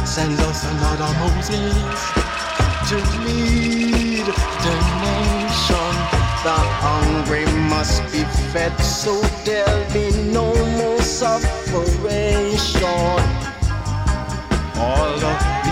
Send us another Moses to lead the nation. The hungry must be fed, so there'll be no more separation. All the